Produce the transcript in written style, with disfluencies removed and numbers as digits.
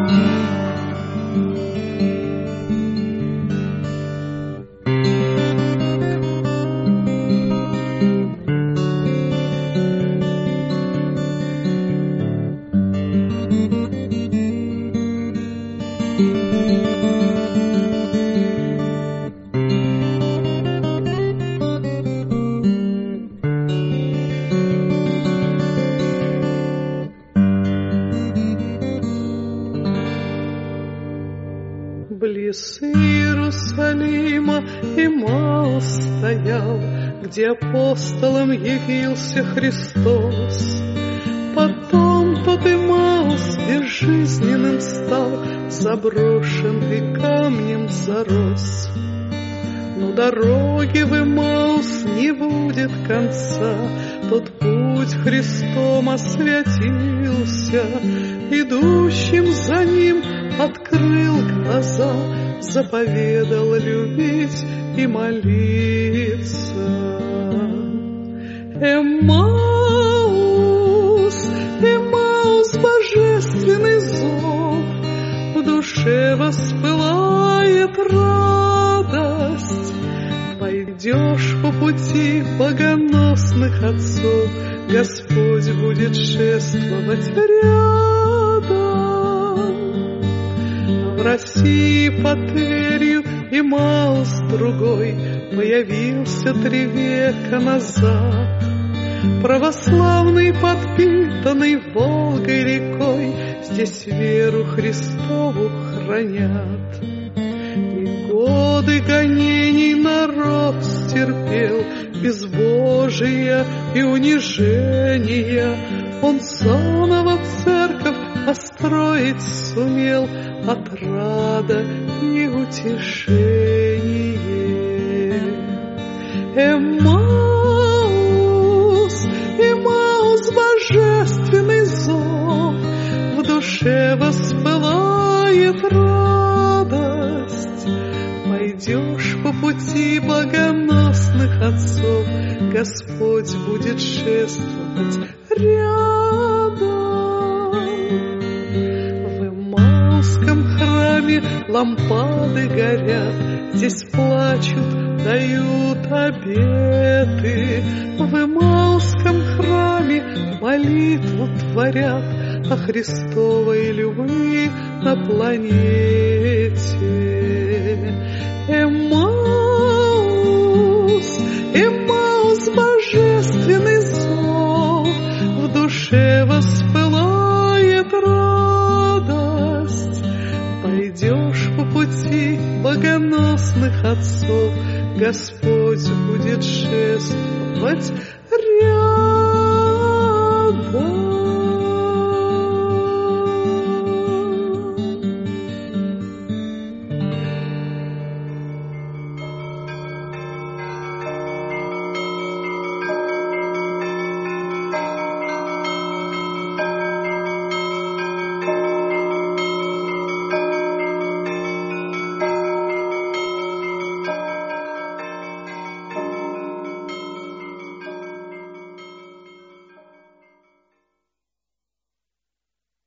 Близ Иерусалима Имаус стоял, где апостолом явился Христос. Потом тот Имаус безжизненным стал, заброшенный камнем зарос. Но дороги в Имаус не будет конца, тот путь Христом освятился, идущим за ним открыл глаза, заповедал любить и молиться. Эмаус, Эмаус, божественный зов, в душе воспылает радость. Пойдешь по пути богоносных отцов, Господь будет шествовать рядом. В России под Тверью Имаус другой появился 3 века назад. Православный, подпитанный Волгой рекой, здесь веру Христову хранят. И годы гонений народ стерпел, безбожия и унижения. Он заново в церковь построить сумел, отрада и утешение. Эмаус, Эмаус, божественный зов, в душе воспылает радость. Пойдешь по пути богоносных отцов, Господь будет шествовать рядом. Лампады горят, здесь плачут, дают обеты. В Имаусском храме молитву творят о Христовой любви на планете. Эмаус, Эмаус, божественный зов, в душе воспылает радость. Пойдешь по пути богоносных отцов, Господь будет шествовать рядом.